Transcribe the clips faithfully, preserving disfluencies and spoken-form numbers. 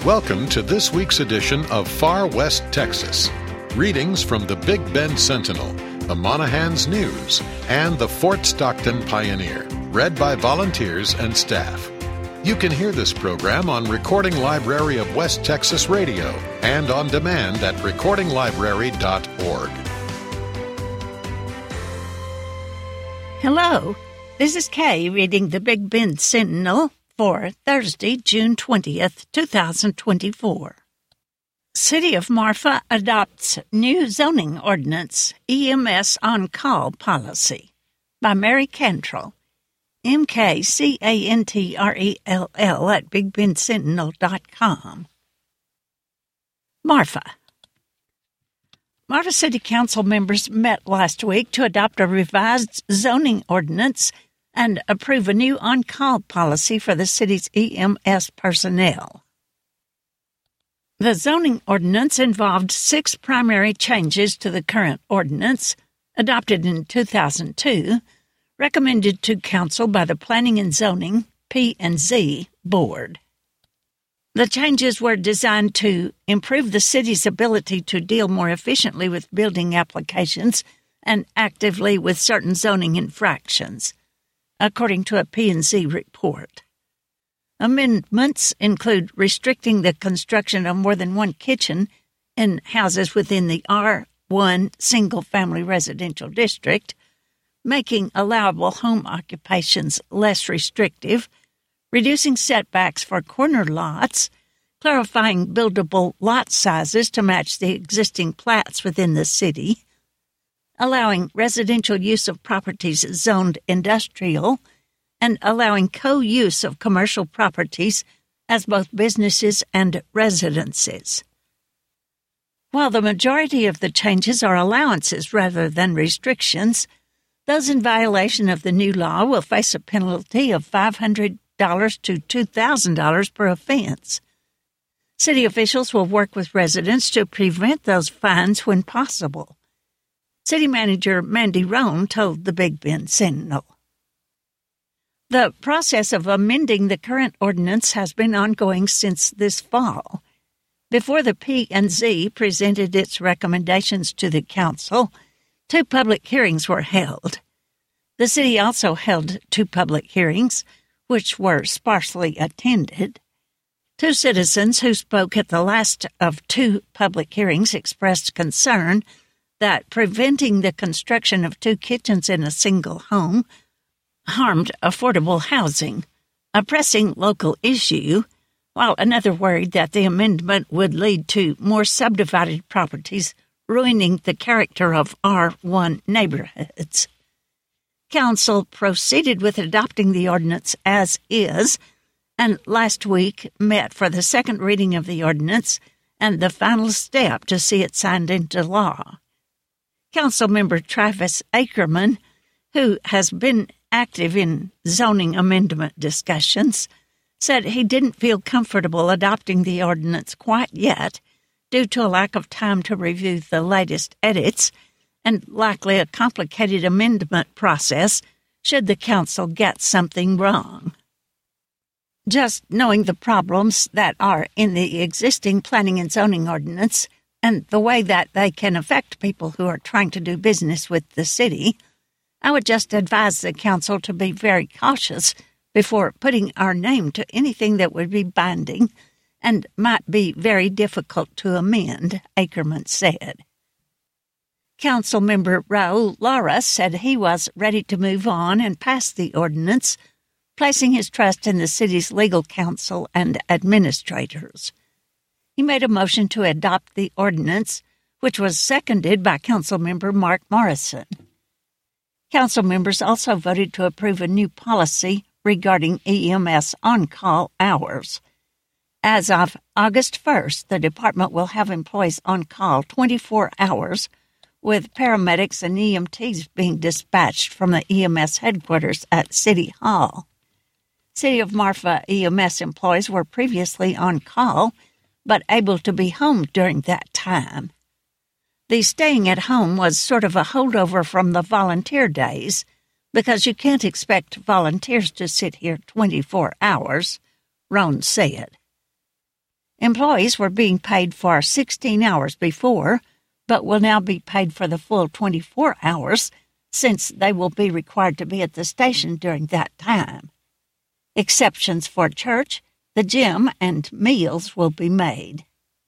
Welcome to this week's edition of Far West Texas. Readings from the Big Bend Sentinel, the Monahans News, and the Fort Stockton Pioneer, read by volunteers and staff. You can hear this program on Recording Library of West Texas Radio and on demand at recording library dot org. Hello, this is Kay reading the Big Bend Sentinel for Thursday, June twentieth, twenty twenty-four. City of Marfa adopts new zoning ordinance, E M S on-call policy, by Mary Cantrell, M K C A N T R E L L at big bend sentinel dot com. Marfa. Marfa City Council members met last week to adopt a revised zoning ordinance and approve a new on-call policy for the city's E M S personnel. The zoning ordinance involved six primary changes to the current ordinance, adopted in two thousand two, recommended to Council by the Planning and Zoning P and Z Board. The changes were designed to improve the city's ability to deal more efficiently with building applications and actively with certain zoning infractions, according to a P and Z report. Amendments include restricting the construction of more than one kitchen in houses within the R one single-family residential district, making allowable home occupations less restrictive, reducing setbacks for corner lots, clarifying buildable lot sizes to match the existing plats within the city, allowing residential use of properties zoned industrial, and allowing co-use of commercial properties as both businesses and residences. While the majority of the changes are allowances rather than restrictions, those in violation of the new law will face a penalty of five hundred dollars to two thousand dollars per offense. City officials will work with residents to prevent those fines when possible. City Manager Mandy Roan told the Big Bend Sentinel. The process of amending the current ordinance has been ongoing since this fall. Before the P and Z presented its recommendations to the Council, two public hearings were held. The city also held two public hearings, which were sparsely attended. Two citizens who spoke at the last of two public hearings expressed concern that preventing the construction of two kitchens in a single home harmed affordable housing, a pressing local issue, while another worried that the amendment would lead to more subdivided properties, ruining the character of R one neighborhoods. Council proceeded with adopting the ordinance as is, and last week met for the second reading of the ordinance and the final step to see it signed into law. Councilmember Travis Ackerman, who has been active in zoning amendment discussions, said he didn't feel comfortable adopting the ordinance quite yet due to a lack of time to review the latest edits and likely a complicated amendment process should the council get something wrong. Just knowing the problems that are in the existing planning and zoning ordinance and the way that they can affect people who are trying to do business with the city, I would just advise the council to be very cautious before putting our name to anything that would be binding and might be very difficult to amend, Ackerman said. Councilmember Raul Lara said he was ready to move on and pass the ordinance, placing his trust in the city's legal counsel and administrators. He made a motion to adopt the ordinance, which was seconded by Councilmember Mark Morrison. Council members also voted to approve a new policy regarding E M S on-call hours. As of August first, the department will have employees on call twenty-four hours, with paramedics and E M Ts being dispatched from the E M S headquarters at City Hall. City of Marfa E M S employees were previously on call, but able to be home during that time. The staying at home was sort of a holdover from the volunteer days, because you can't expect volunteers to sit here twenty-four hours, Roan said. Employees were being paid for sixteen hours before, but will now be paid for the full twenty-four hours since they will be required to be at the station during that time. Exceptions for church, the gym, and meals will be made.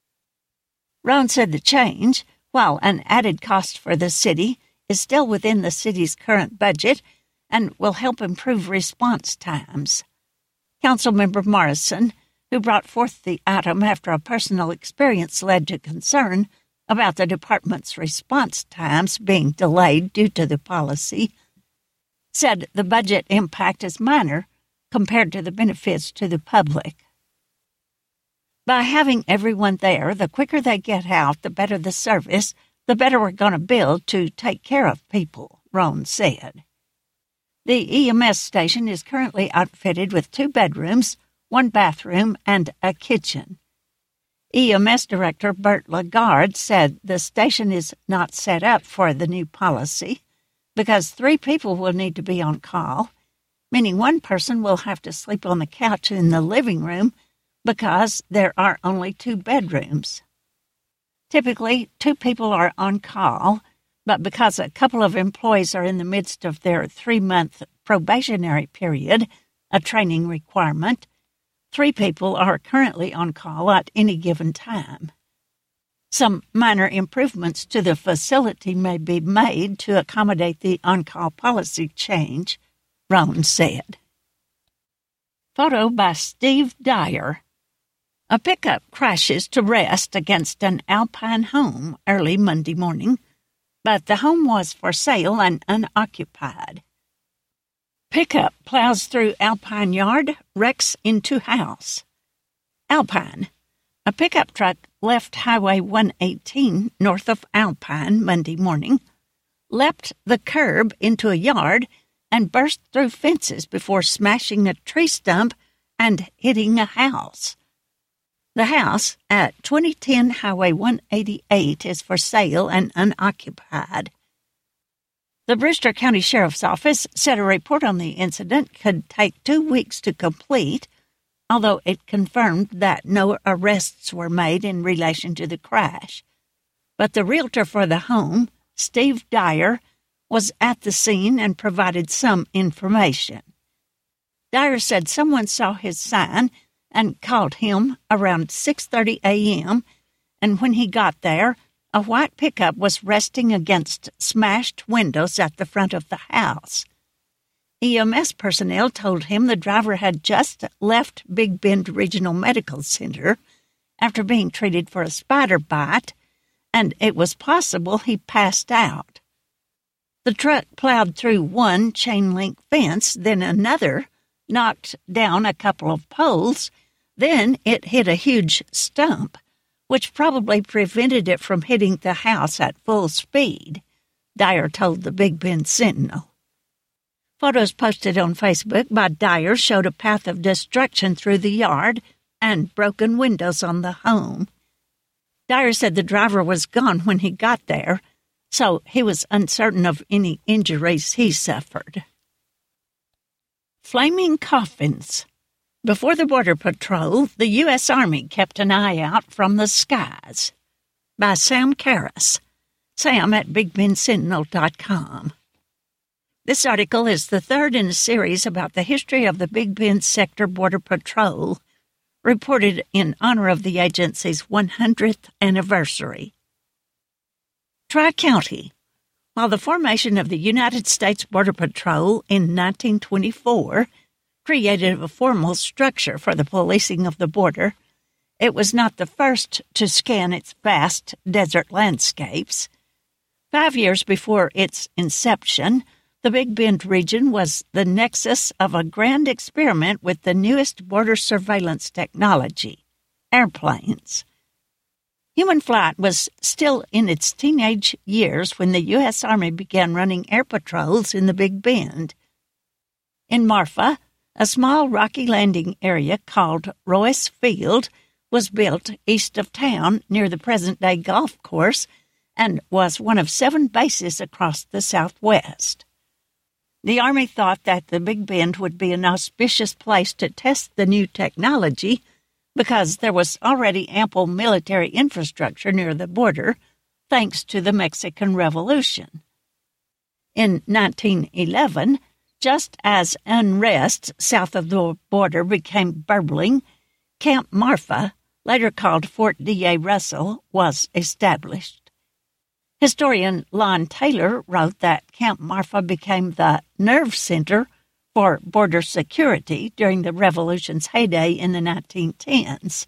Roan said the change, while an added cost for the city, is still within the city's current budget and will help improve response times. Councilmember Morrison, who brought forth the item after a personal experience led to concern about the department's response times being delayed due to the policy, said the budget impact is minor compared to the benefits to the public. By having everyone there, the quicker they get out, the better the service, the better we're going to build to take care of people, Roan said. The E M S station is currently outfitted with two bedrooms, one bathroom, and a kitchen. E M S Director Bert Lagarde said the station is not set up for the new policy because three people will need to be on call, meaning one person will have to sleep on the couch in the living room because there are only two bedrooms. Typically, two people are on call, but because a couple of employees are in the midst of their three-month probationary period, a training requirement, three people are currently on call at any given time. Some minor improvements to the facility may be made to accommodate the on-call policy change, Roan said. Photo by Steve Dyer. A pickup crashes to rest against an Alpine home early Monday morning, but the home was for sale and unoccupied. Pickup plows through Alpine yard, wrecks into house. Alpine. A pickup truck left Highway one eighteen north of Alpine Monday morning, leapt the curb into a yard, and burst through fences before smashing a tree stump and hitting a house. The house at twenty ten Highway one eighty-eight is for sale and unoccupied. The Brewster County Sheriff's Office said a report on the incident could take two weeks to complete, although it confirmed that no arrests were made in relation to the crash. But the realtor for the home, Steve Dyer, was at the scene and provided some information. Dyer said someone saw his sign and called him around six thirty a.m., and when he got there, a white pickup was resting against smashed windows at the front of the house. E M S personnel told him the driver had just left Big Bend Regional Medical Center after being treated for a spider bite, and it was possible he passed out. The truck plowed through one chain-link fence, then another, knocked down a couple of poles, then it hit a huge stump, which probably prevented it from hitting the house at full speed, Dyer told the Big Bend Sentinel. Photos posted on Facebook by Dyer showed a path of destruction through the yard and broken windows on the home. Dyer said the driver was gone when he got there, so he was uncertain of any injuries he suffered. Flaming coffins. Before the Border Patrol, the U S. Army kept an eye out from the skies. By Sam Karras. Sam at big bend sentinel dot com. This article is the third in a series about the history of the Big Bend Sector Border Patrol, reported in honor of the agency's one hundredth anniversary. Tri-County. While the formation of the United States Border Patrol in nineteen twenty-four created a formal structure for the policing of the border, it was not the first to scan its vast desert landscapes. Five years before its inception, the Big Bend region was the nexus of a grand experiment with the newest border surveillance technology, airplanes. Human flight was still in its teenage years when the U S. Army began running air patrols in the Big Bend. In Marfa, a small rocky landing area called Royce Field was built east of town near the present-day golf course and was one of seven bases across the Southwest. The Army thought that the Big Bend would be an auspicious place to test the new technology because there was already ample military infrastructure near the border, thanks to the Mexican Revolution. In nineteen eleven, just as unrest south of the border became burbling, Camp Marfa, later called Fort D A Russell, was established. Historian Lon Taylor wrote that Camp Marfa became the nerve center for border security during the Revolution's heyday in the nineteen tens.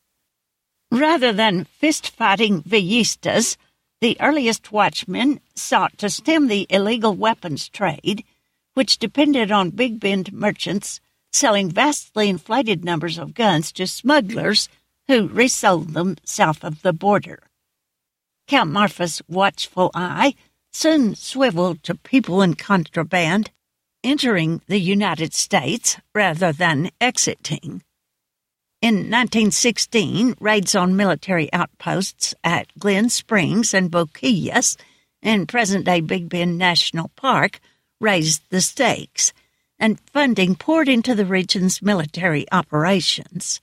Rather than fist-fighting Villistas, the earliest watchmen sought to stem the illegal weapons trade, which depended on Big Bend merchants selling vastly inflated numbers of guns to smugglers who resold them south of the border. Camp Marfa's watchful eye soon swiveled to people in contraband entering the United States rather than exiting. In nineteen sixteen, raids on military outposts at Glen Springs and Boquillas in present-day Big Bend National Park raised the stakes, and funding poured into the region's military operations.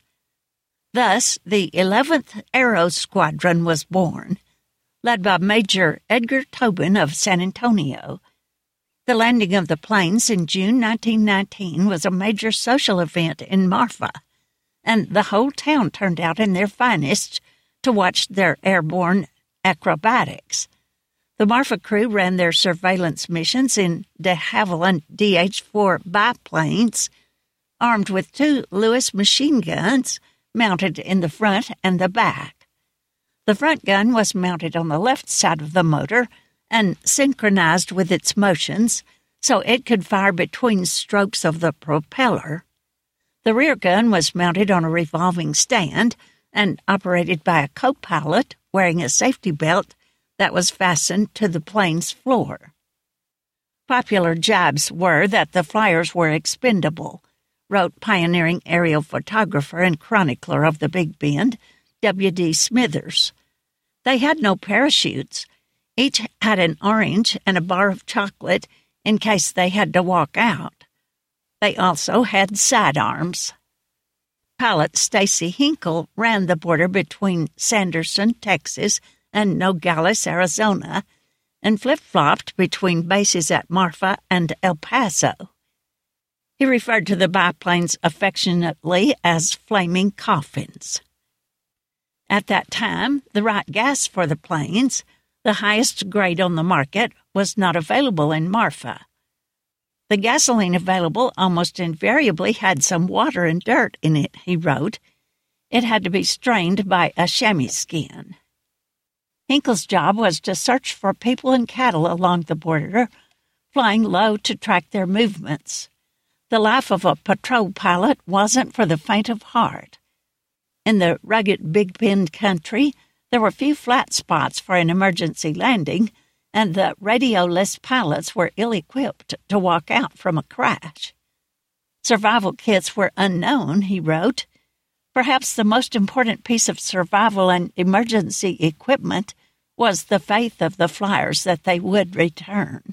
Thus, the eleventh Aero Squadron was born, led by Major Edgar Tobin of San Antonio. The landing of the planes in June nineteen nineteen was a major social event in Marfa, and the whole town turned out in their finest to watch their airborne acrobatics. The Marfa crew ran their surveillance missions in de Havilland D H four biplanes, armed with two Lewis machine guns mounted in the front and the back. The front gun was mounted on the left side of the motor and synchronized with its motions so it could fire between strokes of the propeller. The rear gun was mounted on a revolving stand and operated by a co-pilot wearing a safety belt that was fastened to the plane's floor. Popular jibes were that the flyers were expendable, wrote pioneering aerial photographer and chronicler of the Big Bend, W D Smithers. They had no parachutes. Each had an orange and a bar of chocolate in case they had to walk out. They also had sidearms. Pilot Stacy Hinkle ran the border between Sanderson, Texas, and Nogales, Arizona, and flip-flopped between bases at Marfa and El Paso. He referred to the biplanes affectionately as flaming coffins. At that time, the right gas for the planes, the highest grade on the market, was not available in Marfa. The gasoline available almost invariably had some water and dirt in it, he wrote. It had to be strained by a chamois skin. Hinkle's job was to search for people and cattle along the border, flying low to track their movements. The life of a patrol pilot wasn't for the faint of heart. In the rugged Big Bend country, there were few flat spots for an emergency landing, and the radioless pilots were ill-equipped to walk out from a crash. Survival kits were unknown, he wrote. Perhaps the most important piece of survival and emergency equipment was the faith of the flyers that they would return.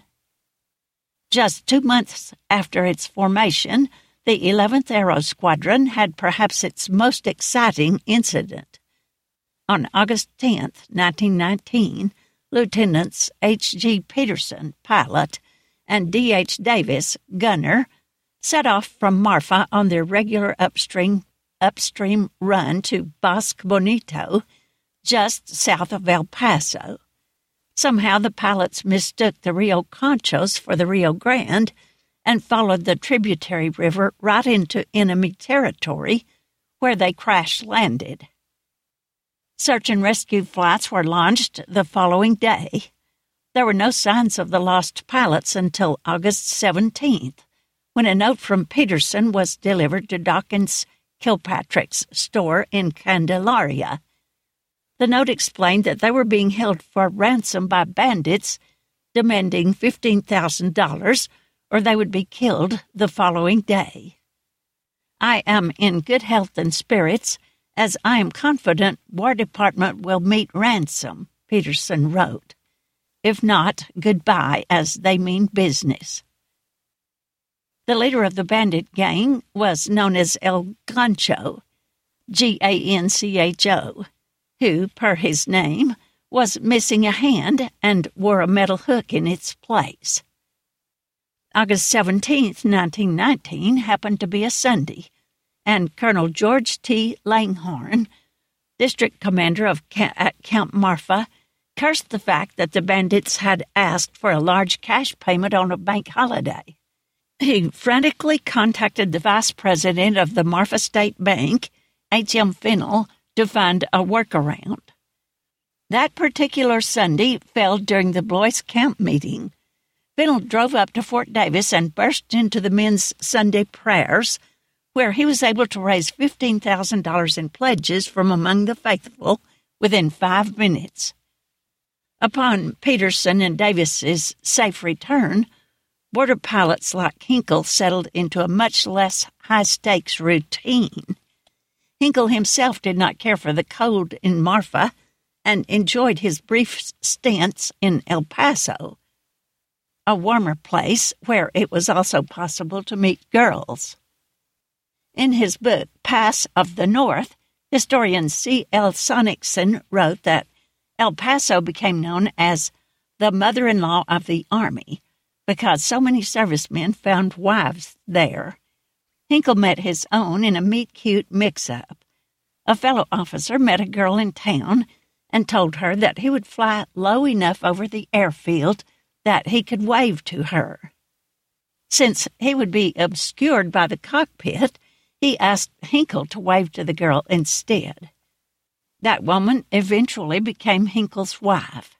Just two months after its formation, the eleventh Aero Squadron had perhaps its most exciting incident. On August tenth, nineteen nineteen, Lieutenants H G Peterson, pilot, and D H Davis, gunner, set off from Marfa on their regular upstream upstream run to Bosque Bonito, just south of El Paso. Somehow the pilots mistook the Rio Conchos for the Rio Grande and followed the tributary river right into enemy territory, where they crash-landed. Search and rescue flights were launched the following day. There were no signs of the lost pilots until August seventeenth, when a note from Peterson was delivered to Dawkins Kilpatrick's store in Candelaria. The note explained that they were being held for ransom by bandits, demanding fifteen thousand dollars, or they would be killed the following day. I am in good health and spirits, as I am confident War Department will meet ransom, Peterson wrote. If not, goodbye, as they mean business. The leader of the bandit gang was known as El Gancho. G A N C H O, who, per his name, was missing a hand and wore a metal hook in its place. August seventeenth, nineteen nineteen, happened to be a Sunday, and Colonel George T. Langhorne, district commander of at Camp Marfa, cursed the fact that the bandits had asked for a large cash payment on a bank holiday. He frantically contacted the vice president of the Marfa State Bank, H M Fennell, to find a workaround. That particular Sunday fell during the Blois camp meeting. Fennell drove up to Fort Davis and burst into the men's Sunday prayers, where he was able to raise fifteen thousand dollars in pledges from among the faithful within five minutes. Upon Peterson and Davis's safe return, border pilots like Hinkle settled into a much less high-stakes routine. Hinkle himself did not care for the cold in Marfa and enjoyed his brief stints in El Paso, a warmer place where it was also possible to meet girls. In his book, Pass of the North, historian C L Sonicson wrote that El Paso became known as the mother-in-law of the Army because so many servicemen found wives there. Hinkle met his own in a meet-cute mix-up. A fellow officer met a girl in town and told her that he would fly low enough over the airfield that he could wave to her. Since he would be obscured by the cockpit, he asked Hinkle to wave to the girl instead. That woman eventually became Hinkle's wife.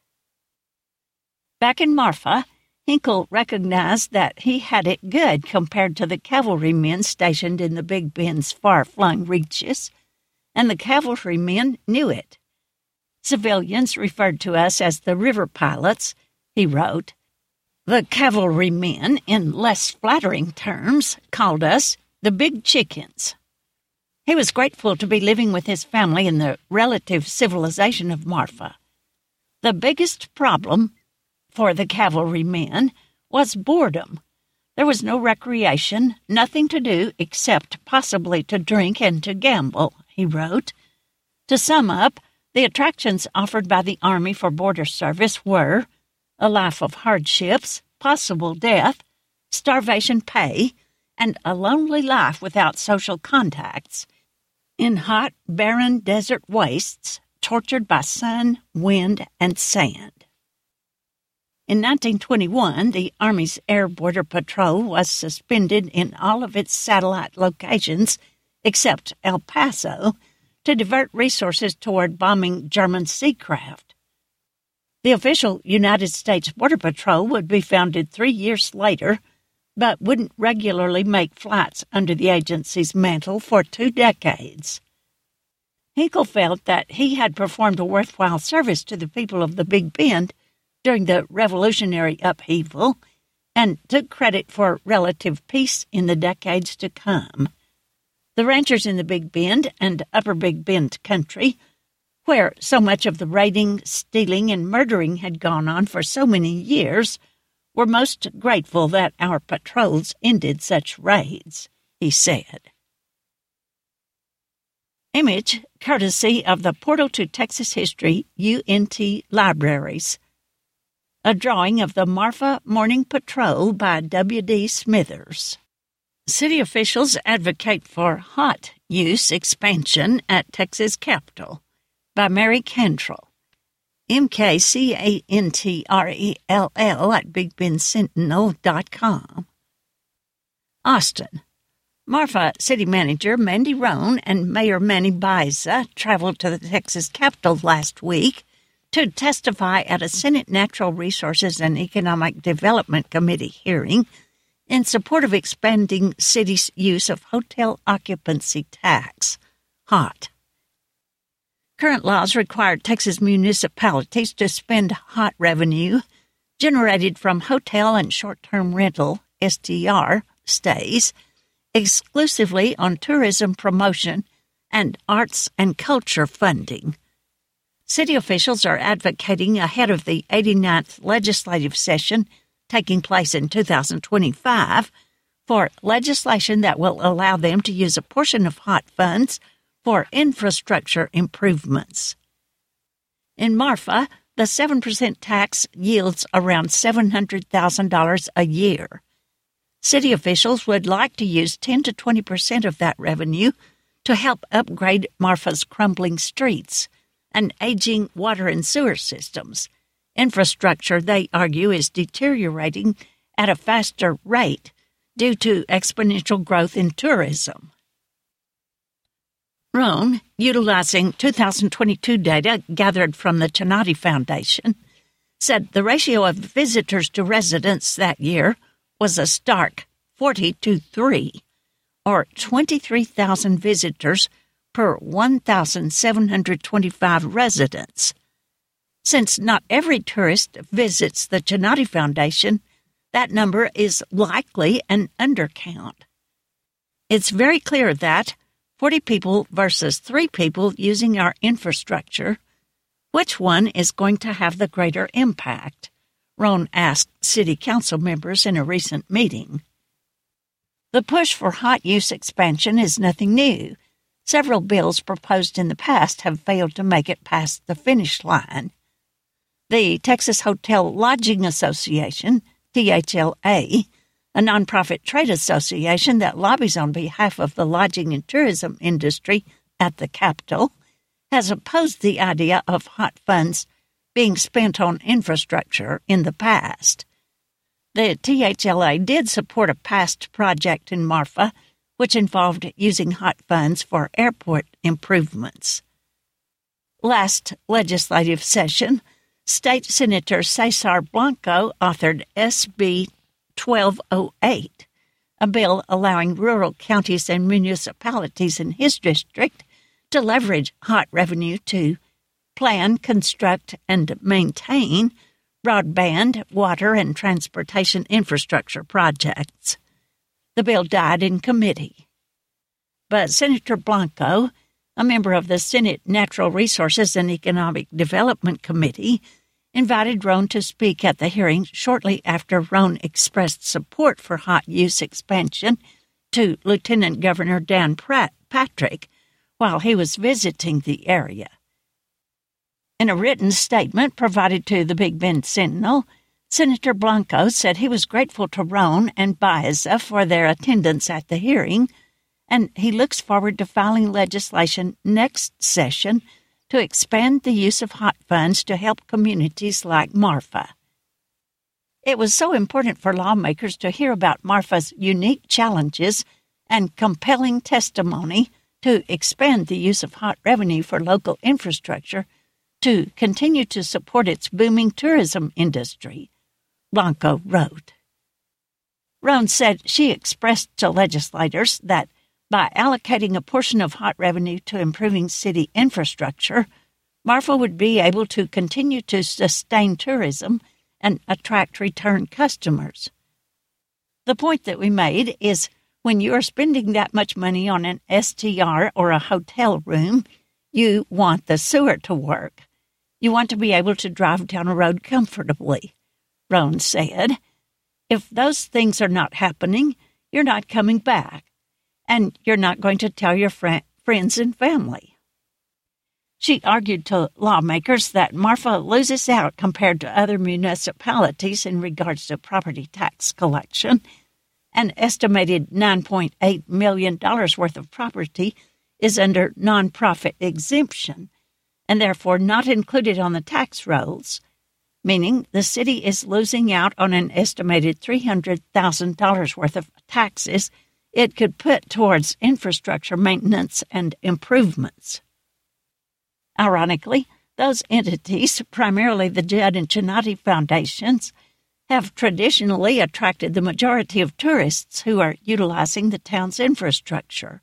Back in Marfa, Hinkle recognized that he had it good compared to the cavalrymen stationed in the Big Bend's far-flung reaches, and the cavalrymen knew it. Civilians referred to us as the river pilots, he wrote. The cavalrymen, in less flattering terms, called us the Big Chickens. He was grateful to be living with his family in the relative civilization of Marfa. The biggest problem for the cavalrymen was boredom. There was no recreation, nothing to do except possibly to drink and to gamble, he wrote. To sum up, the attractions offered by the Army for border service were a life of hardships, possible death, starvation pay, and a lonely life without social contacts, in hot, barren desert wastes, tortured by sun, wind, and sand. In nineteen twenty-one, the Army's Air Border Patrol was suspended in all of its satellite locations except El Paso to divert resources toward bombing German seacraft. The official United States Border Patrol would be founded three years later, but wouldn't regularly make flights under the agency's mantle for two decades. Hinkle felt that he had performed a worthwhile service to the people of the Big Bend during the revolutionary upheaval and took credit for relative peace in the decades to come. The ranchers in the Big Bend and Upper Big Bend country, where so much of the raiding, stealing, and murdering had gone on for so many years, were most grateful that our patrols ended such raids, he said. Image courtesy of the Portal to Texas History U N T Libraries. A drawing of the Marfa Morning Patrol by W D Smithers. City officials advocate for hot use expansion at Texas Capitol by Mary Cantrell. M K C A N T R E L L at big bend sentinel dot com. Austin. Marfa City Manager Mandy Roan and Mayor Manny Baiza traveled to the Texas Capitol last week to testify at a Senate Natural Resources and Economic Development Committee hearing in support of expanding city's use of hotel occupancy tax, HOT. Current laws require Texas municipalities to spend HOT revenue generated from hotel and short-term rental, S T R, stays exclusively on tourism promotion and arts and culture funding. City officials are advocating ahead of the eighty-ninth legislative session taking place in two thousand twenty-five for legislation that will allow them to use a portion of HOT funds for infrastructure improvements. In Marfa, the seven percent tax yields around seven hundred thousand dollars a year. City officials would like to use ten to twenty percent of that revenue to help upgrade Marfa's crumbling streets and aging water and sewer systems. Infrastructure, they argue, is deteriorating at a faster rate due to exponential growth in tourism. Roan, utilizing two thousand twenty-two data gathered from the Chinati Foundation, said the ratio of visitors to residents that year was a stark forty to three, or twenty-three thousand visitors per one thousand seven hundred twenty-five residents. Since not every tourist visits the Chinati Foundation, that number is likely an undercount. It's very clear that forty people versus three people using our infrastructure, which one is going to have the greater impact? Roan asked City Council members in a recent meeting. The push for hot use expansion is nothing new. Several bills proposed in the past have failed to make it past the finish line. The Texas Hotel Lodging Association, T H L A, a nonprofit trade association that lobbies on behalf of the lodging and tourism industry at the Capitol, has opposed the idea of hot funds being spent on infrastructure in the past. The T H L A did support a past project in Marfa, which involved using hot funds for airport improvements. Last legislative session, State Senator Cesar Blanco authored S B twelve oh eight, a bill allowing rural counties and municipalities in his district to leverage hot revenue to plan, construct, and maintain broadband, water, and transportation infrastructure projects. The bill died in committee. But Senator Blanco, a member of the Senate Natural Resources and Economic Development Committee, invited Roan to speak at the hearing shortly after Roan expressed support for hot use expansion to Lieutenant Governor Dan Pratt Patrick while he was visiting the area. In a written statement provided to the Big Bend Sentinel, Senator Blanco said he was grateful to Roan and Baeza for their attendance at the hearing, and he looks forward to filing legislation next session to expand the use of hot funds to help communities like Marfa. It was so important for lawmakers to hear about Marfa's unique challenges and compelling testimony to expand the use of hot revenue for local infrastructure to continue to support its booming tourism industry, Blanco wrote. Roan said she expressed to legislators that by allocating a portion of hot revenue to improving city infrastructure, Marfa would be able to continue to sustain tourism and attract return customers. The point that we made is when you are spending that much money on an S T R or a hotel room, you want the sewer to work. You want to be able to drive down a road comfortably, Roan said. If those things are not happening, you're not coming back, and you're not going to tell your fr- friends and family. She argued to lawmakers that Marfa loses out compared to other municipalities in regards to property tax collection. An estimated nine point eight million dollars worth of property is under nonprofit exemption and therefore not included on the tax rolls, meaning the city is losing out on an estimated three hundred thousand dollars worth of taxes it could put towards infrastructure maintenance and improvements. Ironically, those entities, primarily the Judd and Chinati Foundations, have traditionally attracted the majority of tourists who are utilizing the town's infrastructure.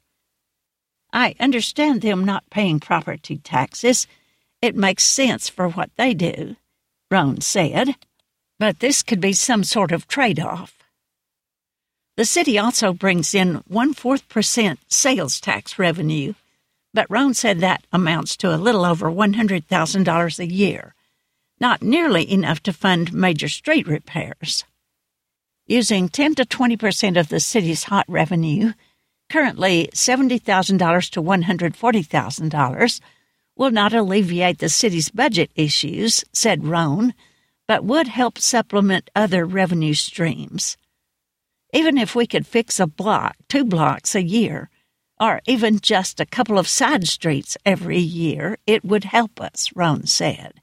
I understand them not paying property taxes. It makes sense for what they do, Roan said, but this could be some sort of trade-off. The city also brings in one-fourth percent sales tax revenue, but Roan said that amounts to a little over one hundred thousand dollars a year, not nearly enough to fund major street repairs. Using ten to twenty percent of the city's hot revenue currently seventy thousand dollars to one hundred forty thousand dollars, will not alleviate the city's budget issues, said Roan, but would help supplement other revenue streams. Even if we could fix a block, two blocks a year, or even just a couple of side streets every year, it would help us, Roan said.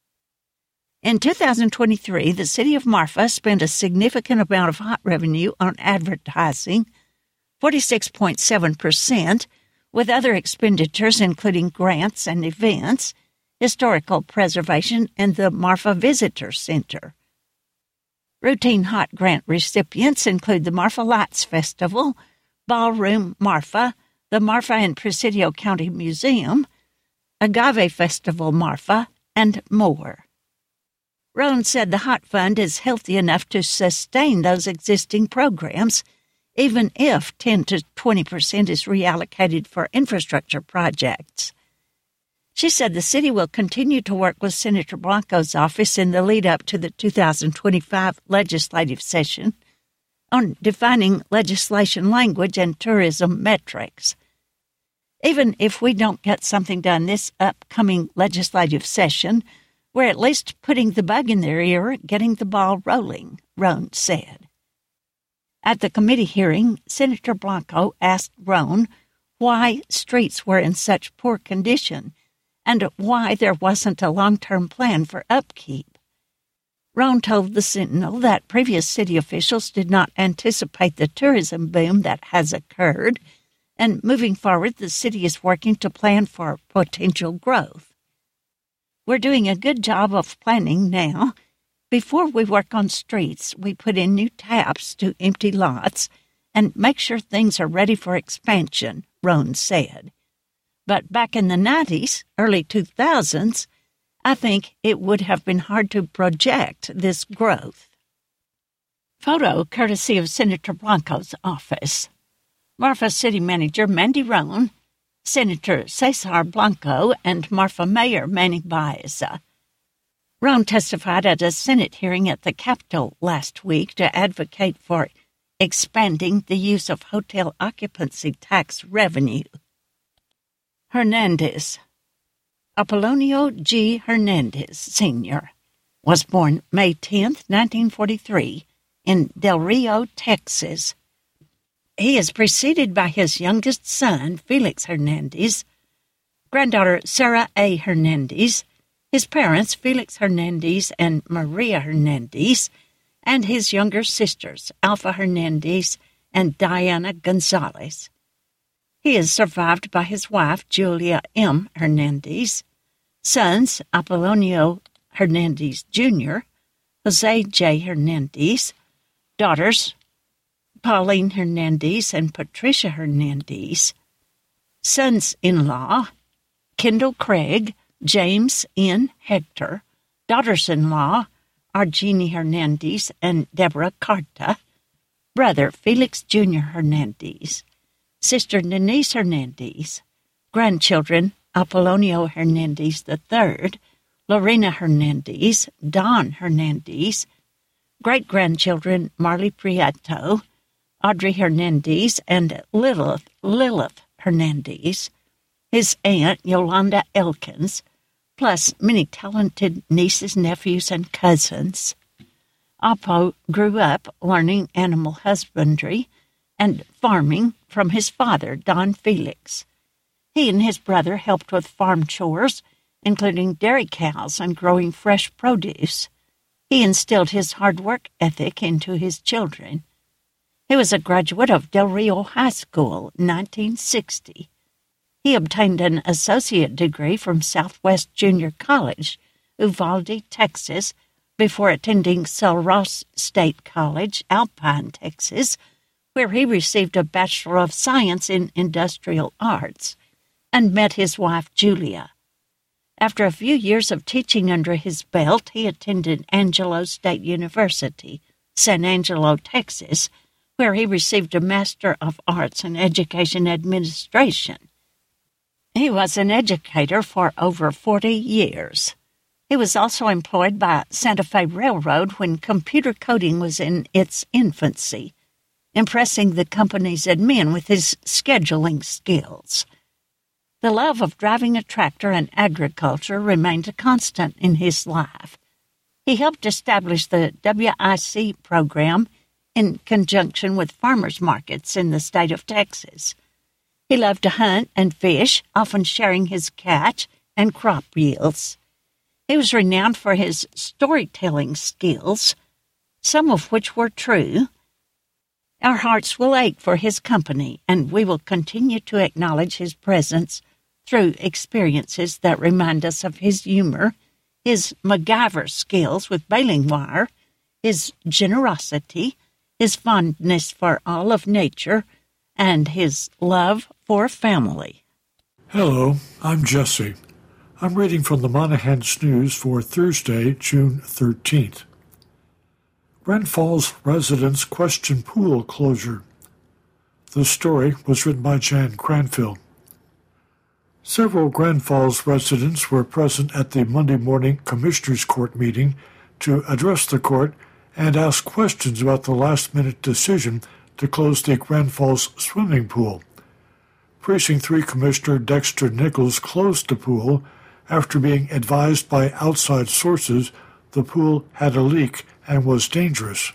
In two thousand twenty-three, the city of Marfa spent a significant amount of hot revenue on advertising, forty-six point seven percent, with other expenditures including grants and events, historical preservation, and the Marfa Visitor Center. Routine hot grant recipients include the Marfa Lights Festival, Ballroom Marfa, the Marfa and Presidio County Museum, Agave Festival Marfa, and more. Roan said the Hot Fund is healthy enough to sustain those existing programs, even if ten to twenty percent is reallocated for infrastructure projects. She said the city will continue to work with Senator Blanco's office in the lead-up to the two thousand twenty-five legislative session on defining legislation language and tourism metrics. Even if we don't get something done this upcoming legislative session, we're at least putting the bug in their ear, getting the ball rolling, Roan said. At the committee hearing, Senator Blanco asked Roan why streets were in such poor condition and why there wasn't a long-term plan for upkeep. Roan told the Sentinel that previous city officials did not anticipate the tourism boom that has occurred, and moving forward, the city is working to plan for potential growth. We're doing a good job of planning now. Before we work on streets, we put in new taps to empty lots and make sure things are ready for expansion, Roan said. But back in the nineties, early two thousands, I think it would have been hard to project this growth. Photo courtesy of Senator Blanco's office. Marfa City Manager Mandy Roan, Senator Cesar Blanco, and Marfa Mayor Manny Baeza. Roan testified at a Senate hearing at the Capitol last week to advocate for expanding the use of hotel occupancy tax revenue. Hernandez. Apollonio G. Hernandez, Senior, was born May tenth, nineteen forty-three, in Del Rio, Texas. He is preceded by his youngest son, Felix Hernandez, granddaughter Sarah A. Hernandez, his parents, Felix Hernandez and Maria Hernandez, and his younger sisters, Alpha Hernandez and Diana Gonzalez. He is survived by his wife, Julia M. Hernandez, sons, Apollonio Hernandez Junior, Jose J. Hernandez, daughters, Pauline Hernandez and Patricia Hernandez, sons-in-law, Kendall Craig, James N. Hector, daughters-in-law, Argenie Hernandez and Deborah Carta, brother Felix Junior Hernandez, sister Denise Hernandez, grandchildren Apollonio Hernandez the third, Lorena Hernandez, Don Hernandez, great-grandchildren Marley Prieto, Audrey Hernandez, and Lilith, Lilith Hernandez, his aunt Yolanda Elkins, plus many talented nieces, nephews, and cousins. Apo grew up learning animal husbandry and farming from his father, Don Felix. He and his brother helped with farm chores, including dairy cows and growing fresh produce. He instilled his hard work ethic into his children. He was a graduate of Del Rio High School in nineteen sixty. He obtained an associate degree from Southwest Junior College, Uvalde, Texas, before attending Sul Ross State College, Alpine, Texas, where he received a Bachelor of Science in Industrial Arts, and met his wife, Julia. After a few years of teaching under his belt, he attended Angelo State University, San Angelo, Texas, where he received a Master of Arts in Education Administration. He was an educator for over forty years. He was also employed by Santa Fe Railroad when computer coding was in its infancy. impressing the company's admin with his scheduling skills. The love of driving a tractor and agriculture remained a constant in his life. He helped establish the W I C program in conjunction with farmers markets in the state of Texas. He loved to hunt and fish, often sharing his catch and crop yields. He was renowned for his storytelling skills, some of which were true. Our hearts will ache for his company, and we will continue to acknowledge his presence through experiences that remind us of his humor, his MacGyver skills with baling wire, his generosity, his fondness for all of nature, and his love for family. Hello, I'm Jesse. I'm reading from the Monahans News for Thursday, June thirteenth. Grand Falls residents question pool closure. The story was written by Jan Cranfield. Several Grand Falls residents were present at the Monday morning Commissioners Court meeting to address the court and ask questions about the last-minute decision to close the Grand Falls swimming pool. Precinct three Commissioner Dexter Nichols closed the pool after being advised by outside sources the pool had a leak and was dangerous.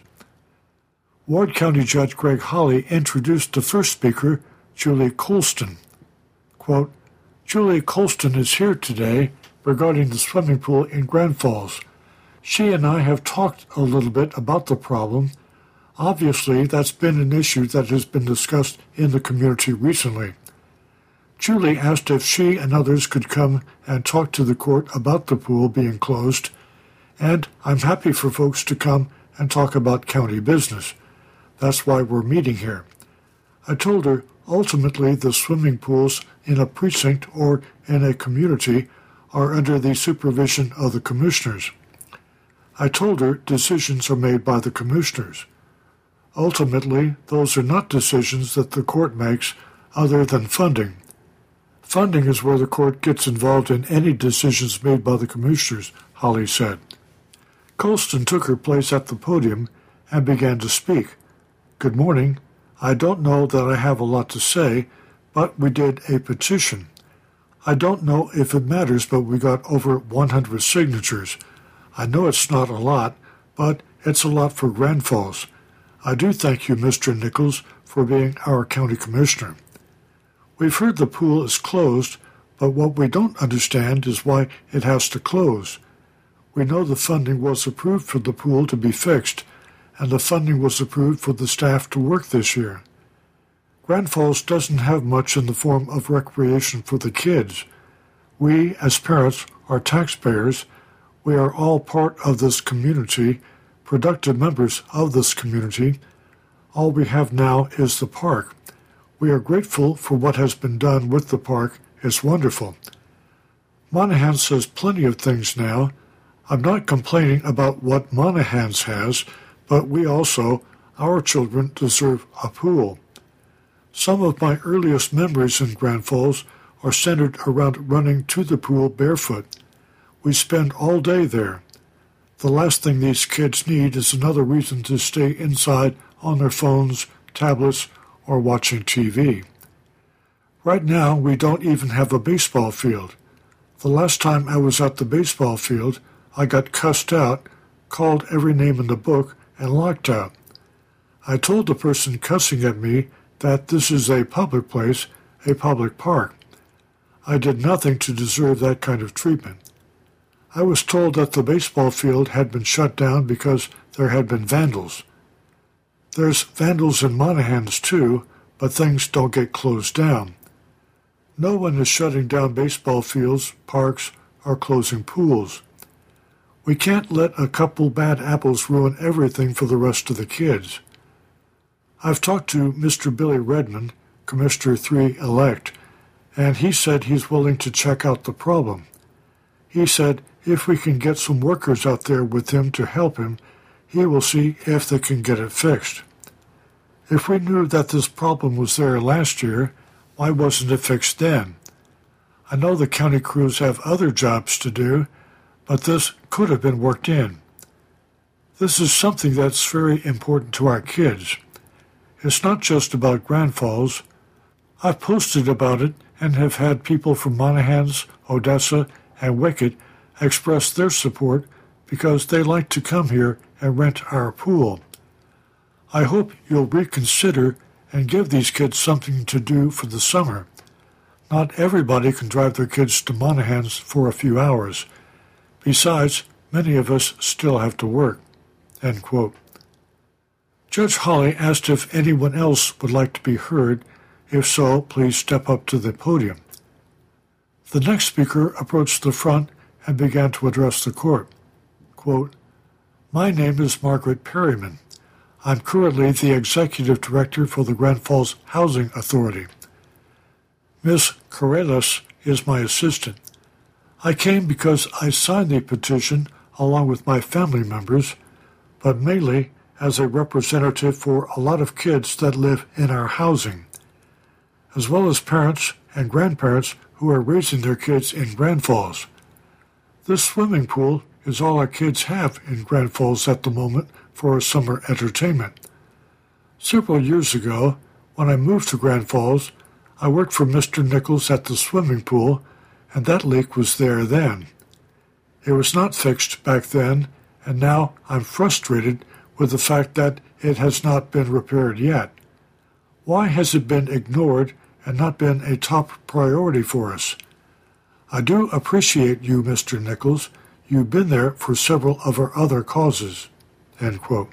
Ward County Judge Greg Holley introduced the first speaker, Julie Colston. Quote, Julie Colston is here today regarding the swimming pool in Grand Falls. She and I have talked a little bit about the problem. Obviously, that's been an issue that has been discussed in the community recently. Julie asked if she and others could come and talk to the court about the pool being closed, and I'm happy for folks to come and talk about county business. That's why we're meeting here. I told her ultimately the swimming pools in a precinct or in a community are under the supervision of the commissioners. I told her decisions are made by the commissioners. Ultimately, those are not decisions that the court makes other than funding. Funding is where the court gets involved in any decisions made by the commissioners, Holly said. Colston took her place at the podium and began to speak. Good morning. I don't know that I have a lot to say, but we did a petition. I don't know if it matters, but we got over one hundred signatures. I know it's not a lot, but it's a lot for Grand Falls. I do thank you, Mister Nichols, for being our county commissioner. We've heard the pool is closed, but what we don't understand is why it has to close. We know the funding was approved for the pool to be fixed, and the funding was approved for the staff to work this year. Grand Falls doesn't have much in the form of recreation for the kids. We, as parents, are taxpayers. We are all part of this community, productive members of this community. All we have now is the park. We are grateful for what has been done with the park. It's wonderful. Monahans says plenty of things now. I'm not complaining about what Monahans has, but we also, our children, deserve a pool. Some of my earliest memories in Grand Falls are centered around running to the pool barefoot. We spend all day there. The last thing these kids need is another reason to stay inside on their phones, tablets, or watching T V. Right now, we don't even have a baseball field. The last time I was at the baseball field, I got cussed out, called every name in the book, and locked out. I told the person cussing at me that this is a public place, a public park. I did nothing to deserve that kind of treatment. I was told that the baseball field had been shut down because there had been vandals. There's vandals in Monahans too, but things don't get closed down. No one is shutting down baseball fields, parks, or closing pools. We can't let a couple bad apples ruin everything for the rest of the kids. I've talked to Mister Billy Redmond, Commissioner three-elect, and he said he's willing to check out the problem. He said if we can get some workers out there with him to help him, he will see if they can get it fixed. If we knew that this problem was there last year, why wasn't it fixed then? I know the county crews have other jobs to do, but this could have been worked in. This is something that's very important to our kids. It's not just about Grand Falls. I've posted about it and have had people from Monahans, Odessa, and Wickett express their support because they like to come here and rent our pool. I hope you'll reconsider and give these kids something to do for the summer. Not everybody can drive their kids to Monahans for a few hours. Besides, many of us still have to work." End quote. Judge Hawley asked if anyone else would like to be heard. If so, please step up to the podium. The next speaker approached the front and began to address the court. Quote, "My name is Margaret Perryman. I'm currently the Executive Director for the Grand Falls Housing Authority. Miz Corrales is my assistant. I came because I signed the petition along with my family members, but mainly as a representative for a lot of kids that live in our housing, as well as parents and grandparents who are raising their kids in Grand Falls. This swimming pool is all our kids have in Grand Falls at the moment for summer entertainment. Several years ago, when I moved to Grand Falls, I worked for Mister Nichols at the swimming pool, and that leak was there then. It was not fixed back then, and now I'm frustrated with the fact that it has not been repaired yet. Why has it been ignored and not been a top priority for us? I do appreciate you, Mister Nichols. You've been there for several of our other causes." End quote.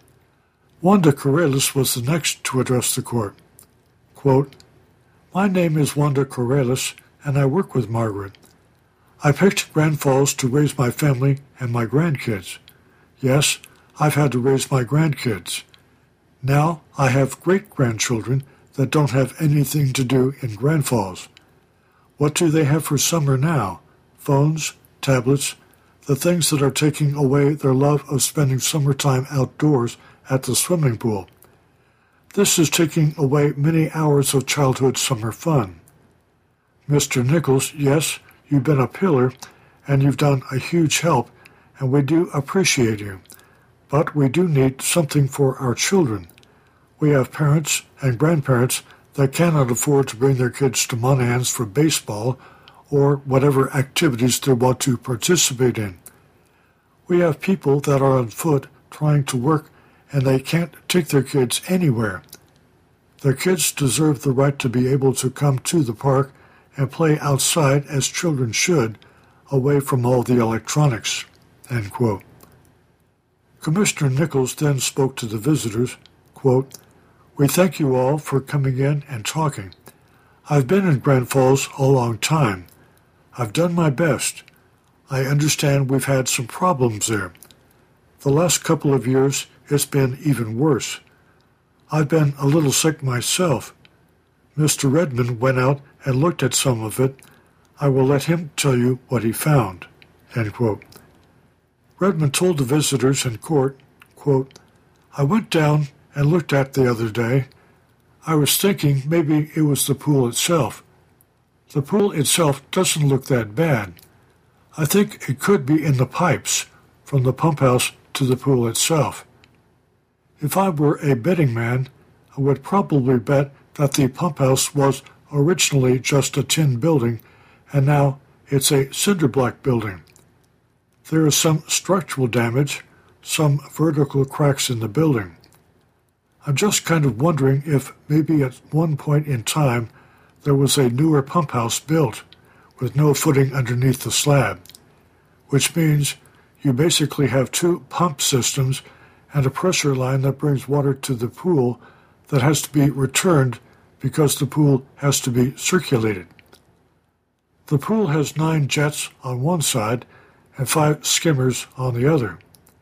Wanda Corrales was the next to address the court. Quote, "My name is Wanda Corrales, and I work with Margaret. I picked Grand Falls to raise my family and my grandkids. Yes, I've had to raise my grandkids. Now I have great-grandchildren that don't have anything to do in Grand Falls. What do they have for summer now? Phones, tablets, the things that are taking away their love of spending summertime outdoors at the swimming pool. This is taking away many hours of childhood summer fun. Mister Nichols, yes, you've been a pillar, and you've done a huge help, and we do appreciate you. But we do need something for our children. We have parents and grandparents that cannot afford to bring their kids to Monahans for baseball or whatever activities they want to participate in. We have people that are on foot trying to work, and they can't take their kids anywhere. Their kids deserve the right to be able to come to the park and play outside as children should, away from all the electronics." End quote. Commissioner Nichols then spoke to the visitors, quote, "We thank you all for coming in and talking. I've been in Grand Falls a long time. I've done my best. I understand we've had some problems there. The last couple of years it's been even worse. I've been a little sick myself. Mister Redmond went out and looked at some of it. I will let him tell you what he found." End quote. Redmond told the visitors in court, quote, "I went down and looked at the other day. I was thinking maybe it was the pool itself. The pool itself doesn't look that bad. I think it could be in the pipes from the pump house to the pool itself. If I were a betting man, I would probably bet that the pump house was originally just a tin building, and now it's a cinder block building. There is some structural damage, some vertical cracks in the building. I'm just kind of wondering if maybe at one point in time there was a newer pump house built with no footing underneath the slab, which means you basically have two pump systems and a pressure line that brings water to the pool that has to be returned because the pool has to be circulated. The pool has nine jets on one side and five skimmers on the other.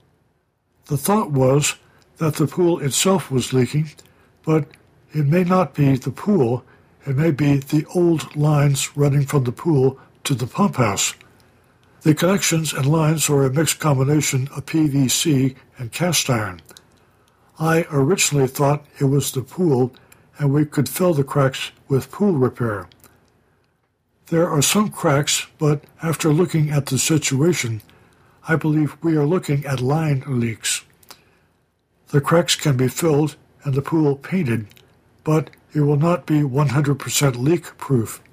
The thought was that the pool itself was leaking, but it may not be the pool, it may be the old lines running from the pool to the pump house. The connections and lines are a mixed combination of P V C and cast iron. I originally thought it was the pool, and we could fill the cracks with pool repair. There are some cracks, but after looking at the situation, I believe we are looking at line leaks. The cracks can be filled, and the pool painted, but it will not be one hundred percent leak-proof.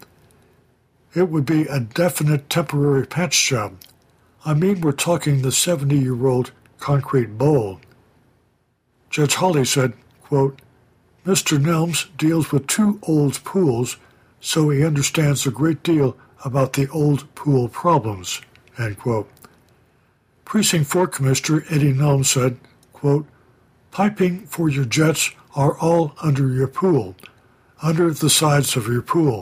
It would be a definite temporary patch job. I mean, we're talking the seventy-year-old concrete bowl. Judge Hawley said, quote, Mister Nelms deals with two old pools, so he understands a great deal about the old pool problems, end quote. Precinct four Commissioner Eddie Nelms said, quote, piping for your jets are all under your pool, under the sides of your pool.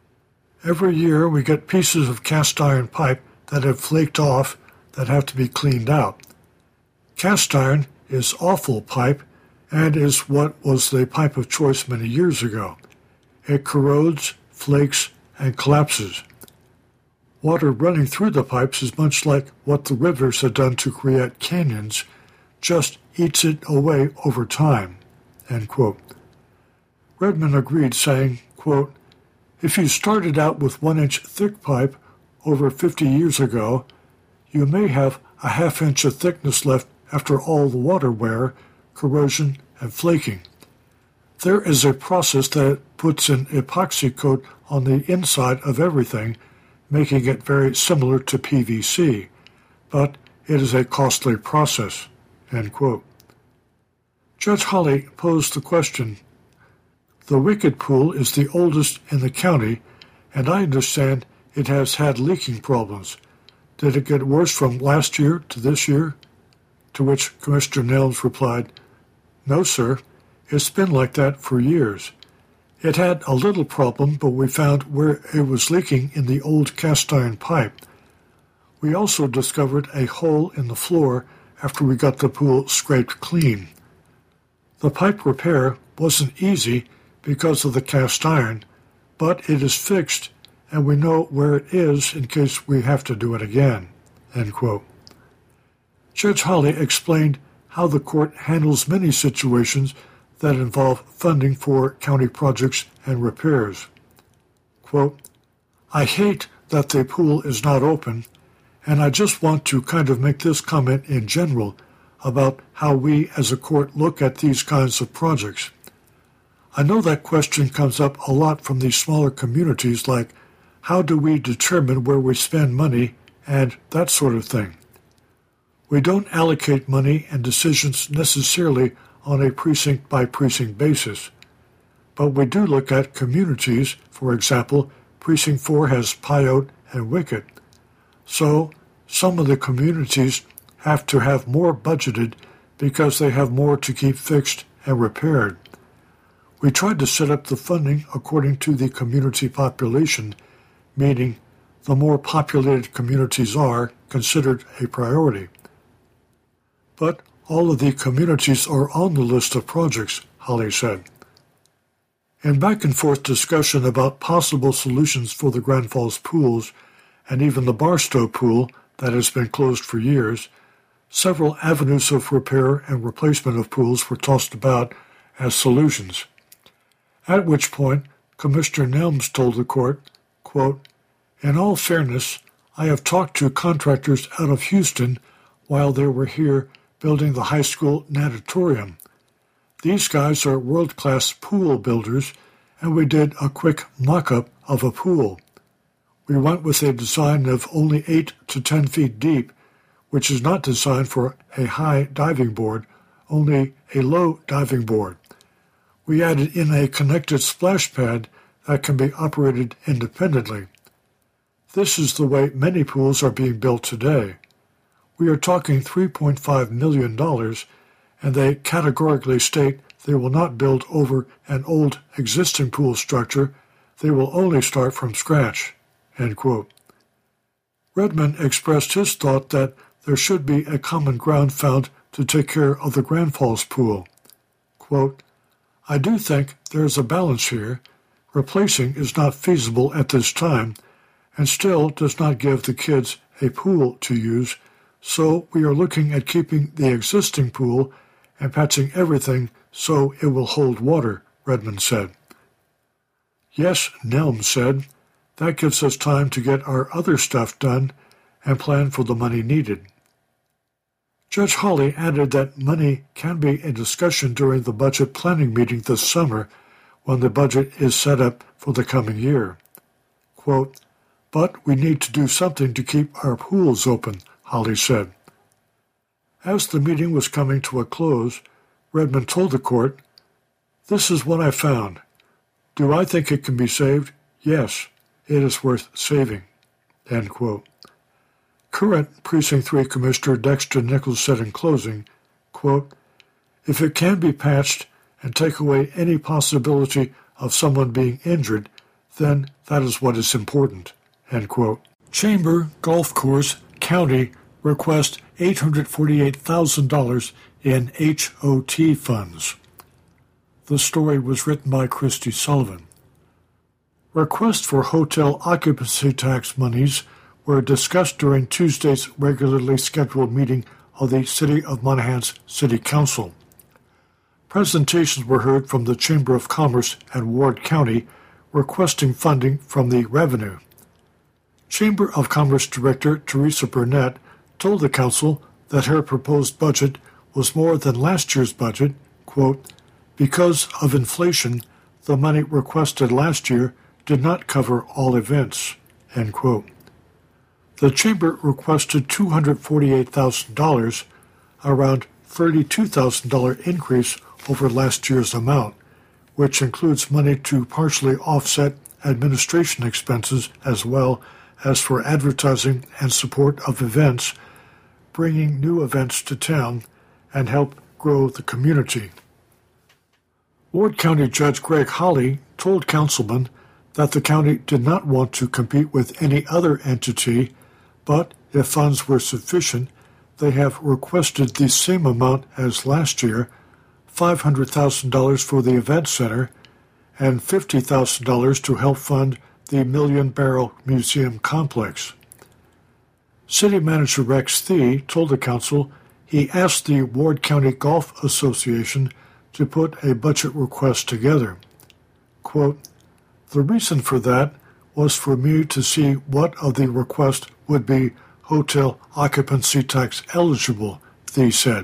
Every year we get pieces of cast iron pipe that have flaked off that have to be cleaned out. Cast iron is awful pipe and is what was the pipe of choice many years ago. It corrodes, flakes, and collapses. Water running through the pipes is much like what the rivers have done to create canyons, just eats it away over time, end quote. Redmond agreed, saying, quote, if you started out with one-inch thick pipe over fifty years ago, you may have a half-inch of thickness left after all the water wear, corrosion, and flaking. There is a process that puts an epoxy coat on the inside of everything, making it very similar to P V C, but it is a costly process, end quote. Judge Hawley posed the question, the Wicked Pool is the oldest in the county, and I understand it has had leaking problems. Did it get worse from last year to this year? To which Commissioner Nelms replied, no, sir, it's been like that for years. It had a little problem, but we found where it was leaking in the old cast iron pipe. We also discovered a hole in the floor after we got the pool scraped clean. The pipe repair wasn't easy because of the cast iron, but it is fixed, and we know where it is in case we have to do it again, end quote. Judge Hawley explained how the court handles many situations that involve funding for county projects and repairs. Quote, I hate that the pool is not open, and I just want to kind of make this comment in general about how we as a court look at these kinds of projects. I know that question comes up a lot from these smaller communities, like how do we determine where we spend money and that sort of thing. We don't allocate money and decisions necessarily on a precinct-by-precinct basis, but we do look at communities. For example, Precinct four has Pyote and Wicked. So some of the communities have to have more budgeted because they have more to keep fixed and repaired. We tried to set up the funding according to the community population, meaning the more populated communities are considered a priority. But all of the communities are on the list of projects, Hawley said. In back-and-forth discussion about possible solutions for the Grand Falls pools and even the Barstow pool that has been closed for years, several avenues of repair and replacement of pools were tossed about as solutions. At which point, Commissioner Nelms told the court, quote, in all fairness, I have talked to contractors out of Houston while they were here building the high school natatorium. These guys are world-class pool builders, and we did a quick mock-up of a pool. We went with a design of only eight to ten feet deep, which is not designed for a high diving board, only a low diving board. We added in a connected splash pad that can be operated independently. This is the way many pools are being built today. We are talking three point five million dollars, and they categorically state they will not build over an old existing pool structure. They will only start from scratch, end quote. Redmond expressed his thought that there should be a common ground found to take care of the Grand Falls pool. Quote, I do think there is a balance here. Replacing is not feasible at this time, and still does not give the kids a pool to use, so we are looking at keeping the existing pool and patching everything so it will hold water, Redmond said. Yes, Nelms said, that gives us time to get our other stuff done and plan for the money needed. Judge Hawley added that money can be in discussion during the budget planning meeting this summer when the budget is set up for the coming year. Quote, "But we need to do something to keep our pools open," Hawley said. As the meeting was coming to a close, Redmond told the court, "This is what I found. Do I think it can be saved? Yes, it is worth saving." End quote. Current Precinct three Commissioner Dexter Nichols said in closing, quote, "If it can be patched and take away any possibility of someone being injured, then that is what is important." End quote. Chamber Golf Course County requests eight hundred forty-eight thousand dollars in H O T funds. The story was written by Christy Sullivan. Requests for hotel occupancy tax monies were discussed during Tuesday's regularly scheduled meeting of the City of Monahans City Council. Presentations were heard from the Chamber of Commerce and Ward County requesting funding from the revenue. Chamber of Commerce Director Teresa Burnett told the council that her proposed budget was more than last year's budget, quote, "Because of inflation, the money requested last year did not cover all events," end quote. The Chamber requested two hundred forty-eight thousand dollars, around thirty-two thousand dollars increase over last year's amount, which includes money to partially offset administration expenses as well as for advertising and support of events, bringing new events to town, and help grow the community. Ward County Judge Greg Hawley told councilmen that the county did not want to compete with any other entity, but if funds were sufficient, they have requested the same amount as last year, five hundred thousand dollars for the event center, and fifty thousand dollars to help fund the Million Barrel Museum complex. City Manager Rex Thie told the council he asked the Ward County Golf Association to put a budget request together. Quote, "The reason for that was for me to see what of the request would be hotel occupancy tax eligible," Thie said.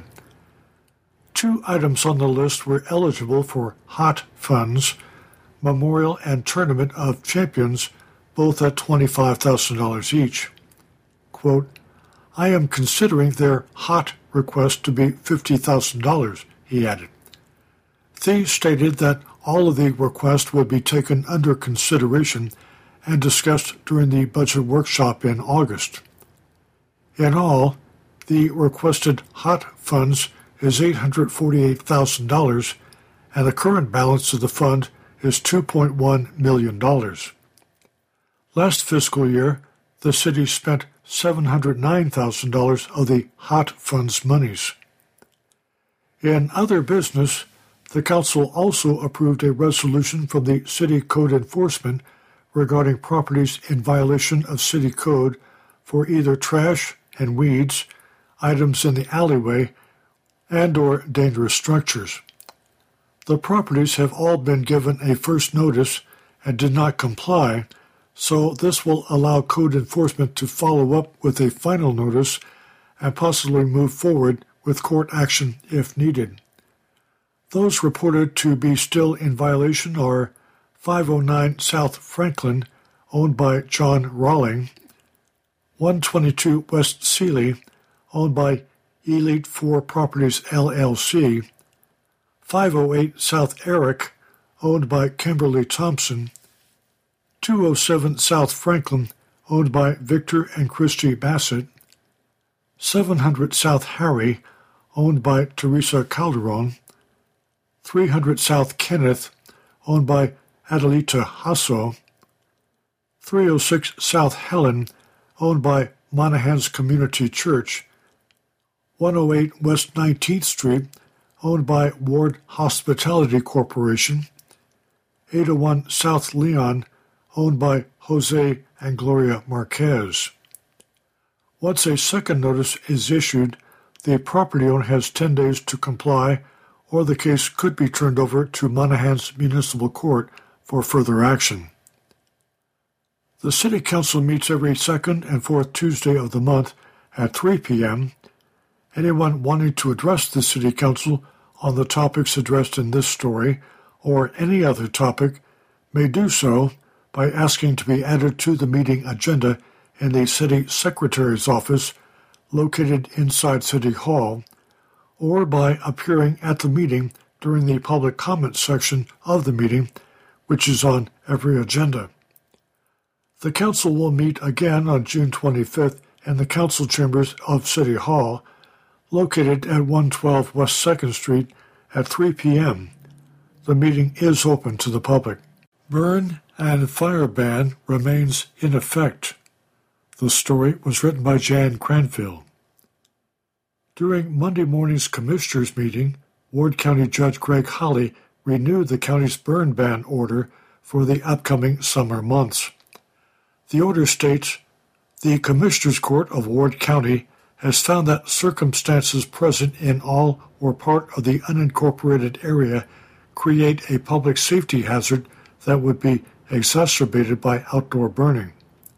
Two items on the list were eligible for HOT funds, Memorial and Tournament of Champions, both at twenty-five thousand dollars each. Quote, "I am considering their HOT request to be fifty thousand dollars, he added. Thie stated that all of the requests would be taken under consideration and discussed during the budget workshop in August. In all, the requested HOT funds is eight hundred forty-eight thousand dollars, and the current balance of the fund is two point one million dollars. Last fiscal year, the city spent seven hundred nine thousand dollars of the HOT funds monies. In other business, the council also approved a resolution from the city code enforcement regarding properties in violation of city code for either trash and weeds, items in the alleyway, and or dangerous structures. The properties have all been given a first notice and did not comply, so this will allow code enforcement to follow up with a final notice and possibly move forward with court action if needed. Those reported to be still in violation are five oh nine South Franklin, owned by John Rawling, one twenty-two West Sealy, owned by Elite four Properties L L C, five oh eight South Eric, owned by Kimberly Thompson, two oh seven South Franklin, owned by Victor and Christy Bassett, seven hundred South Harry, owned by Teresa Calderon, three hundred South Kenneth, owned by Adelita Hasso, three oh six South Helen, owned by Monahans Community Church, one oh eight West nineteenth Street, owned by Ward Hospitality Corporation, eight oh one South Leon, owned by Jose and Gloria Marquez. Once a second notice is issued, the property owner has ten days to comply, or the case could be turned over to Monahans Municipal Court for further action. The City Council meets every second and fourth Tuesday of the month at three p.m., Anyone wanting to address the City Council on the topics addressed in this story or any other topic may do so by asking to be added to the meeting agenda in the City Secretary's office located inside City Hall, or by appearing at the meeting during the public comment section of the meeting, which is on every agenda. The Council will meet again on June twenty-fifth in the Council Chambers of City Hall, located at one twelve West second Street at three p.m. The meeting is open to the public. Burn and fire ban remains in effect. The story was written by Jan Cranfield. During Monday morning's Commissioners' meeting, Ward County Judge Greg Holley renewed the county's burn ban order for the upcoming summer months. The order states, "The Commissioners' Court of Ward County has found that circumstances present in all or part of the unincorporated area create a public safety hazard that would be exacerbated by outdoor burning."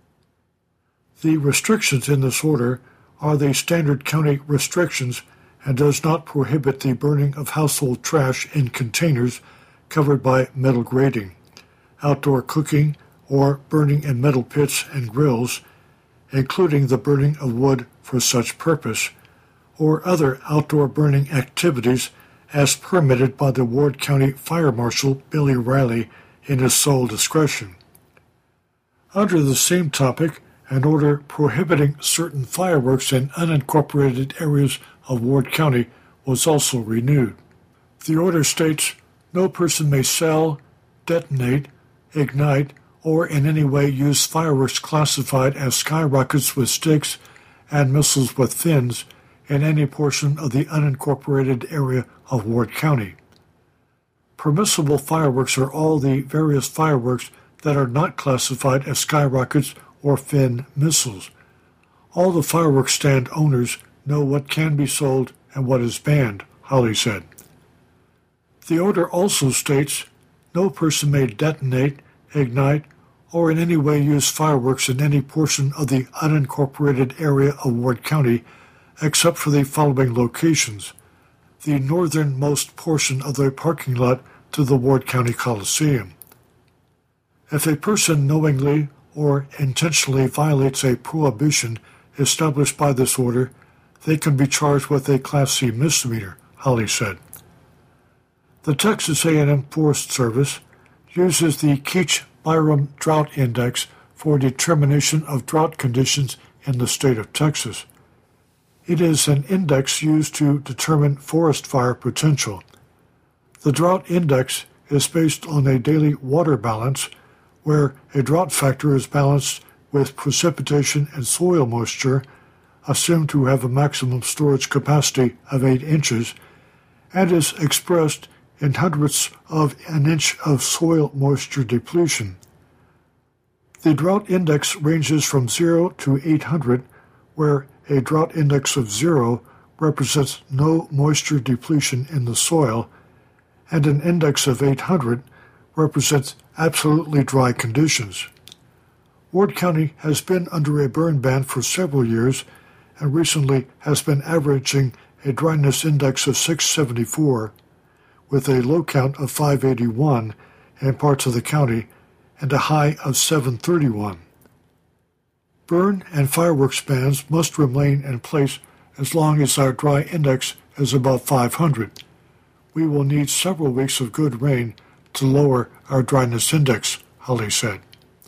The restrictions in this order are the standard county restrictions and does not prohibit the burning of household trash in containers covered by metal grating, outdoor cooking, or burning in metal pits and grills, including the burning of wood for such purpose, or other outdoor burning activities as permitted by the Ward County Fire Marshal Billy Riley in his sole discretion. Under the same topic, an order prohibiting certain fireworks in unincorporated areas of Ward County was also renewed. The order states, "No person may sell, detonate, ignite, or in any way use fireworks classified as skyrockets with sticks and missiles with fins in any portion of the unincorporated area of Ward County. Permissible fireworks are all the various fireworks that are not classified as skyrockets or fin missiles. All the fireworks stand owners know what can be sold and what is banned," Holley said. The order also states, "No person may detonate, ignite, or in any way use fireworks in any portion of the unincorporated area of Ward County except for the following locations: the northernmost portion of the parking lot to the Ward County Coliseum. If a person knowingly or intentionally violates a prohibition established by this order, they can be charged with a Class C misdemeanor," Holley said. The Texas A and M Forest Service uses the Keach-Byram Drought Index for determination of drought conditions in the state of Texas. It is an index used to determine forest fire potential. The drought index is based on a daily water balance, where a drought factor is balanced with precipitation and soil moisture, assumed to have a maximum storage capacity of eight inches, and is expressed in hundredths of an inch of soil moisture depletion. The drought index ranges from zero to eight hundred, where a drought index of zero represents no moisture depletion in the soil, and an index of eight hundred represents absolutely dry conditions. Ward County has been under a burn ban for several years and recently has been averaging a dryness index of six seventy-four, with a low count of five eighty-one in parts of the county and a high of seven thirty-one. Burn and fireworks bans must remain in place as long as our dry index is above five hundred. We will need several weeks of good rain to lower our dryness index, Holley said.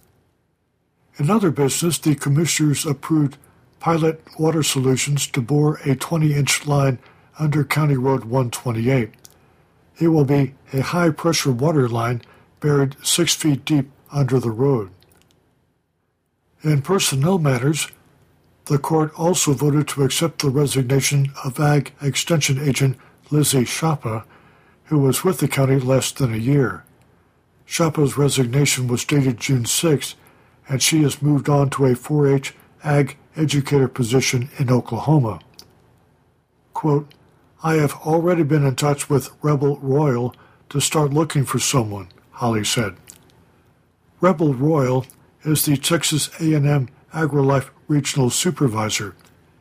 In other business, the Commissioners approved pilot water solutions to bore a twenty-inch line under County Road one twenty-eight. It will be a high-pressure water line buried six feet deep under the road. In personnel matters, the court also voted to accept the resignation of Ag Extension Agent Lizzie Schappa, who was with the county less than a year. Schappa's resignation was dated June sixth, and she has moved on to a four H ag educator position in Oklahoma. Quote, "I have already been in touch with Rebel Royal to start looking for someone," Holley said. Rebel Royal is the Texas A and M AgriLife Regional Supervisor.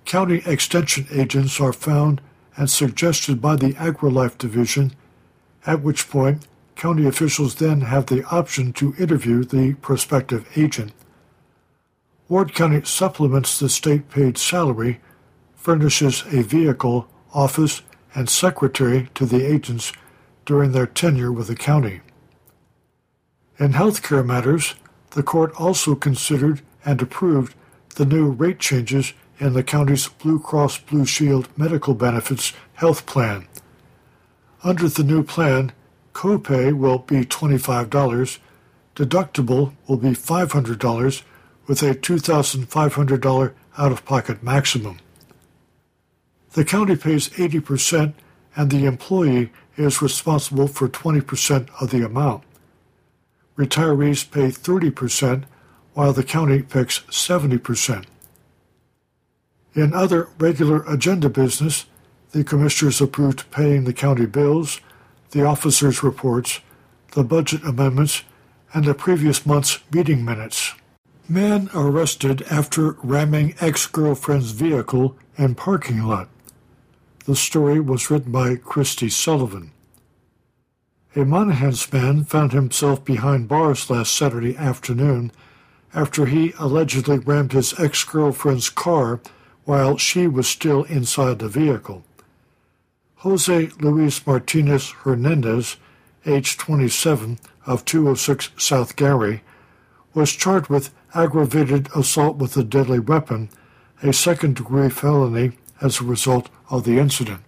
county extension agents are found and suggested by the AgriLife Division, at which point county officials then have the option to interview the prospective agent. Ward County supplements the state-paid salary, furnishes a vehicle, office, and secretary to the agents during their tenure with the county. In healthcare matters, the court also considered and approved the new rate changes in the county's Blue Cross Blue Shield medical benefits health plan. Under the new plan, copay will be twenty-five dollars, deductible will be five hundred dollars, with a two thousand five hundred dollars out-of-pocket maximum. The county pays eighty percent and the employee is responsible for twenty percent of the amount. Retirees pay thirty percent while the county picks seventy percent. In other regular agenda business, the commissioners approved paying the county bills, the officers' reports, the budget amendments, and the previous month's meeting minutes. Man arrested after ramming ex-girlfriend's vehicle in parking lot. The story was written by Christy Sullivan. A Monahans man found himself behind bars last Saturday afternoon after he allegedly rammed his ex-girlfriend's car while she was still inside the vehicle. Jose Luis Martinez Hernandez, age twenty-seven, of two oh six South Gary, was charged with aggravated assault with a deadly weapon, a second-degree felony as a result of the incident.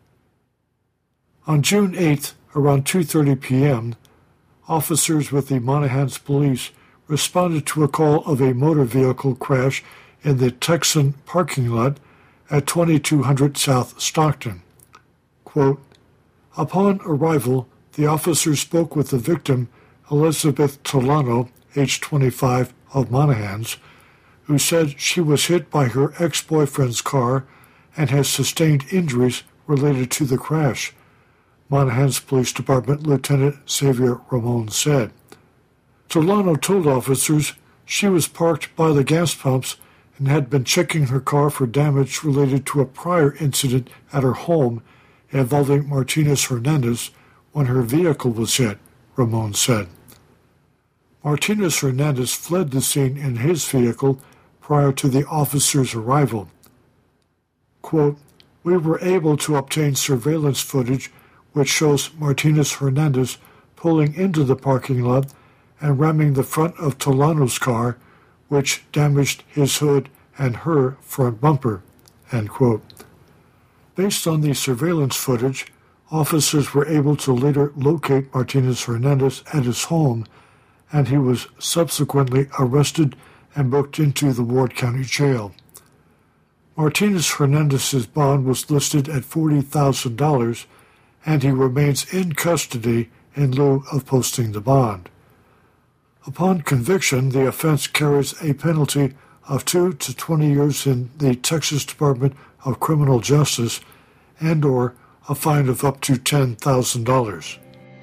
On June eighth, around two thirty p.m., officers with the Monahans Police responded to a call of a motor vehicle crash in the Texan parking lot at twenty-two hundred South Stockton. Quote, upon arrival, the officers spoke with the victim, Elizabeth Tolano, age twenty-five, of Monahans, who said she was hit by her ex-boyfriend's car and has sustained injuries related to the crash, Monahans Police Department Lieutenant Xavier Ramon said. Tolano told officers she was parked by the gas pumps and had been checking her car for damage related to a prior incident at her home involving Martinez Hernandez when her vehicle was hit, Ramon said. Martinez Hernandez fled the scene in his vehicle prior to the officers' arrival. Quote, we were able to obtain surveillance footage which shows Martinez Hernandez pulling into the parking lot and ramming the front of Tolano's car, which damaged his hood and her front bumper, end quote. Based on the surveillance footage, officers were able to later locate Martinez Hernandez at his home, and he was subsequently arrested and booked into the Ward County Jail. Martinez Hernandez's bond was listed at forty thousand dollars, and he remains in custody in lieu of posting the bond. Upon conviction, the offense carries a penalty of two to twenty years in the Texas Department of Criminal Justice and or a fine of up to ten thousand dollars.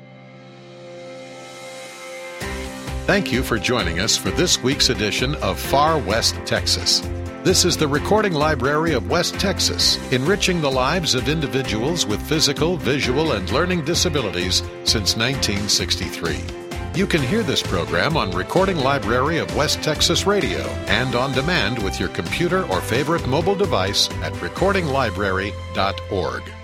Thank you for joining us for this week's edition of Far West Texas. This is the Recording Library of West Texas, enriching the lives of individuals with physical, visual, and learning disabilities since nineteen sixty-three. You can hear this program on Recording Library of West Texas Radio and on demand with your computer or favorite mobile device at recording library dot org.